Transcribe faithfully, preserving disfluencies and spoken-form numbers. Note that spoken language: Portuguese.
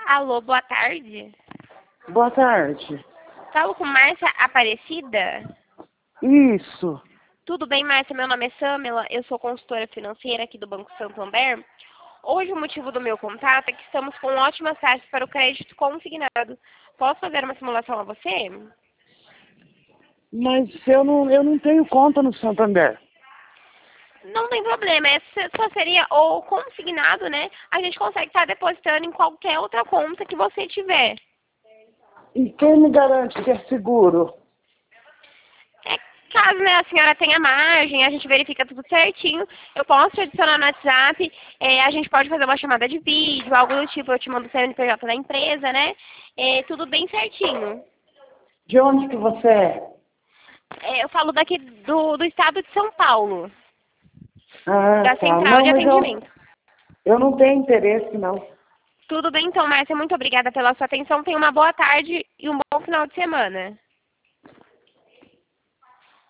Alô, boa tarde. Boa tarde. Falo com Márcia Aparecida? Isso. Tudo bem, Márcia? Meu nome é Samela, eu sou consultora financeira aqui do Banco Santander. Hoje o motivo do meu contato é que estamos com ótimas taxas para o crédito consignado. Posso fazer uma simulação a você? Mas eu não, eu não tenho conta no Santander. Não tem problema, é, só seria o consignado, né? A gente consegue estar depositando em qualquer outra conta que você tiver. E quem me garante que é seguro? É, caso, né, a senhora tenha margem, a gente verifica tudo certinho, eu posso te adicionar no WhatsApp, é, a gente pode fazer uma chamada de vídeo, algo do tipo, eu te mando o C N P J da empresa, né? É, tudo bem certinho. De onde que você é? É, eu falo daqui do, do estado de São Paulo, Ah, da tá. central Não, de mas eu, atendimento. eu não tenho interesse, não. Tudo bem então, Márcia, muito obrigada pela sua atenção, tenha uma boa tarde e um bom final de semana.